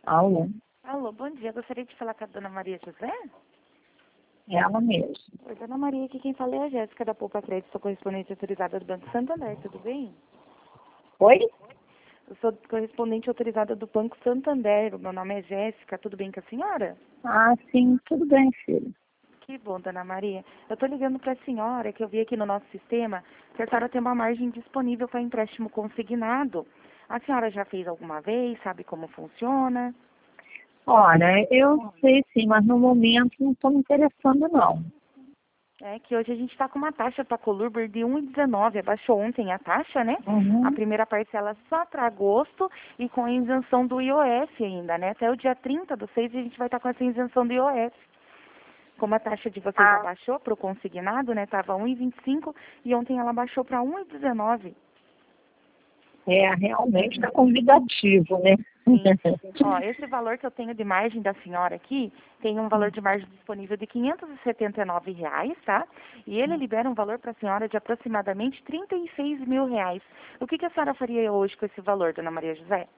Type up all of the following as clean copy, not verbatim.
Alô, Alô, bom dia. Gostaria de falar com a dona Maria José? é ela mesmo. Oi, dona Maria, aqui quem fala é a Jéssica da Poupa Crédito, sou correspondente autorizada do Banco Santander, tudo bem? Oi? Eu sou correspondente autorizada do Banco Santander, o meu nome é Jéssica, tudo bem com a senhora? Ah, sim, tudo bem, filho. Que bom, dona Maria. Eu estou ligando para a senhora, que eu vi aqui no nosso sistema, que a senhora tem uma margem disponível para empréstimo consignado. A senhora já fez alguma vez? Sabe como funciona? Olha, eu sei sim, mas no momento não estou me interessando, não. É que hoje a gente está com uma taxa para Colurber de 1,19. Abaixou ontem a taxa, né? A Uhum. primeira parcela só para agosto e com a isenção do IOF ainda, né? Até o dia 30/6 a gente vai estar com essa isenção do IOF. Como a taxa de vocês Ah, abaixou para o consignado, né? Estava 1,25 e ontem ela baixou para 1,19. realmente está convidativo, né? Sim. Ó, esse valor que eu tenho de margem da senhora aqui, tem um valor de margem disponível de R$ 579, tá? E ele libera um valor para a senhora de aproximadamente R$ 36.000. O que a senhora faria hoje com esse valor, dona Maria José?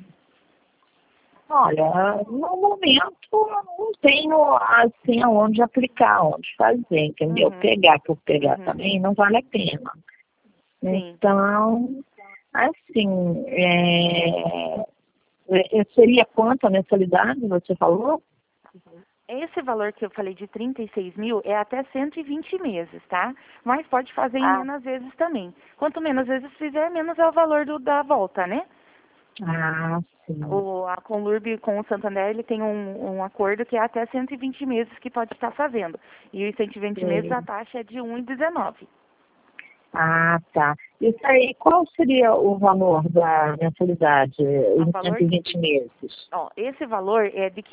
Olha, no momento eu não tenho assim aonde aplicar, onde fazer, entendeu? Uhum, Pegar por pegar uhum, também não vale a pena. sim. Então, assim, seria quanto a mensalidade, você falou? Esse valor que eu falei de 36.000 é até 120 meses, tá? Mas pode fazer em Ah, menos vezes também. Quanto menos vezes fizer, menos é o valor da volta, né? sim. A Conlurb com o Santander, ele tem um acordo que é até 120 meses que pode estar fazendo. E os 120 meses a Sei. taxa é de 1,19. Ah, tá. Isso aí, qual seria o valor da mensalidade O em valor, 120 meses? ó, esse valor é de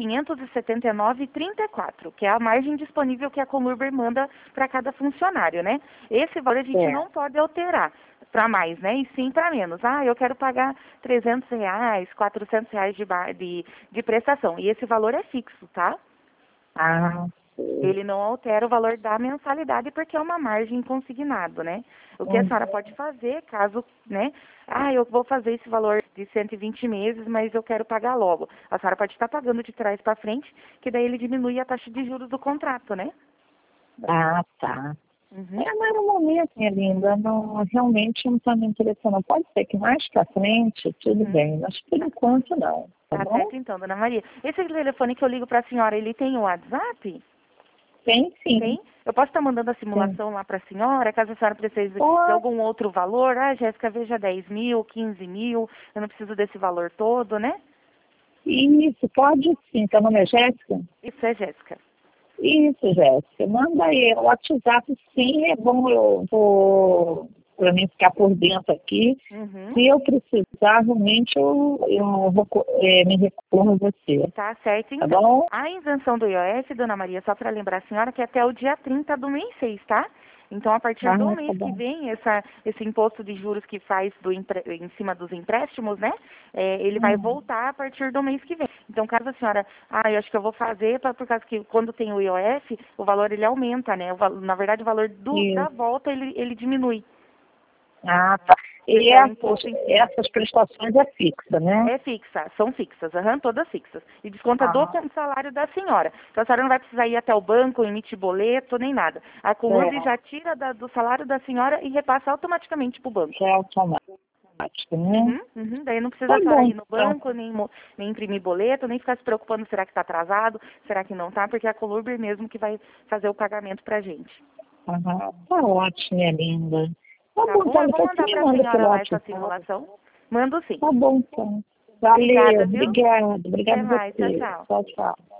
579,34, que é a margem disponível que a Conlurber manda para cada funcionário, né? Esse valor a gente É. não pode alterar para mais, né? E sim para menos. Ah, eu quero pagar R$ 300, R$ 400 de prestação. E esse valor é fixo, tá? Ah, sei. Ele não altera o valor da mensalidade porque é uma margem consignado, né? O que a Hum, senhora pode fazer, caso, né? Ah, eu vou fazer esse valor de 120 meses, mas eu quero pagar logo. A senhora pode estar pagando de trás para frente, que daí ele diminui a taxa de juros do contrato, né? Ah, tá. Uhum. Mas no momento, minha linda, não, realmente não está me interessando. Pode ser que mais para frente, tudo Uhum. bem, mas por Tá, enquanto não, tá tá bom? certo então, dona Maria. Esse telefone que eu ligo para a senhora, ele tem o WhatsApp? Tem sim, Tem? Eu posso estar mandando a tem. simulação lá para a senhora, caso a senhora precise de Pode, algum outro valor. Ah, Jéssica, veja 10.000, 15.000, eu não preciso desse valor todo, né? isso, pode sim. Teu nome é Jéssica? Isso é Jéssica. Isso, Jéssica. Manda aí. O WhatsApp, sim, é bom. Eu vou, para mim ficar por dentro aqui. Uhum. Se eu precisar, realmente, eu vou me recorro a você. Tá certo, Tá então. bom? A isenção do IOF, dona Maria, só para lembrar a senhora que é até o dia 30 do mês 6, tá? Então, a partir do Ah, tá mês que bom. vem, esse imposto de juros que faz em cima dos empréstimos, né? Ele vai Hum, voltar a partir do mês que vem. Então, caso a senhora, eu acho que eu vou fazer, por causa que quando tem o IOF, o valor ele aumenta, né? Na verdade, o valor da isso. volta ele diminui, Ah, tá. E porque é o imposto em cima. essas prestações é fixa, né? É fixa, são fixas, todas fixas. E desconta do Ah, salário da senhora. Então a senhora não vai precisar ir até o banco, emitir boleto, nem nada. A Conurb é, já tira do salário da senhora e repassa automaticamente para o banco. já é automático, né? Uhum, uhum. Daí não precisa Tá a senhora bom, ir no então. banco, nem imprimir boleto, nem ficar se preocupando será que está atrasado, será que não está, porque é a Conurb mesmo que vai fazer o pagamento para a gente. Aham, tá ótimo, minha linda. Tá Tá bom, bom? então Eu vou depois você mandar me para a manda senhora pelo lá essa WhatsApp. simulação. Mando sim. Tá bom, então. Valeu, Obrigada, viu? obrigada. Até Obrigada a mais. Tchau, você. tchau. Tchau, tchau.